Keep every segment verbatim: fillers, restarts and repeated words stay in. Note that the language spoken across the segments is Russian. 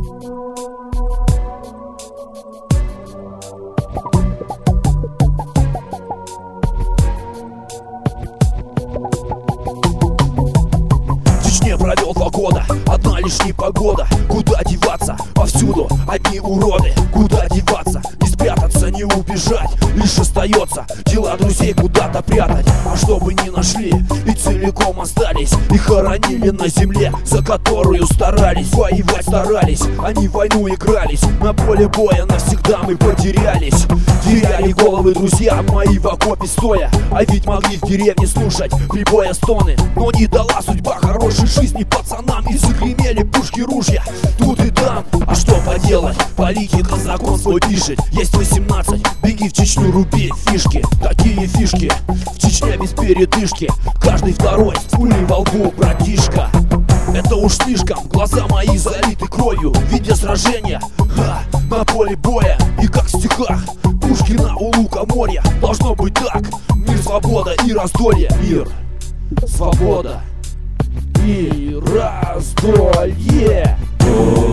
Провел два года, одна лишь непогода. Куда деваться? Повсюду одни уроды. Куда деваться? Не спрятаться, не убежать. Лишь остается дела друзей куда-то прятать. А чтобы не нашли и целиком остались, и хоронили на земле, за которую старались. Воевать старались, они в войну игрались. На поле боя навсегда мы потерялись. Теряли головы друзья мои в окопе стоя. А ведь могли в деревне слушать прибоя стоны. Но не дала судьба хорошей жизни пацанам, и загремели пушки, ружья тут и там. А что поделать, политика закон свой пишет. Есть восемнадцать, беги в Чечню, руби фишки. Такие фишки в Чечне без передышки. Каждый второй с пулей во лбу, братишка. Это уж слишком, глаза мои залиты кровью. Видя сражения, ха, на поле боя. И как в стихах Пушкина у лукоморья. Должно быть так, мир, свобода и раздолье. Мир, свобода и раздолье.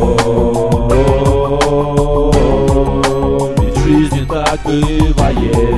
Ведь в жизни так бывает.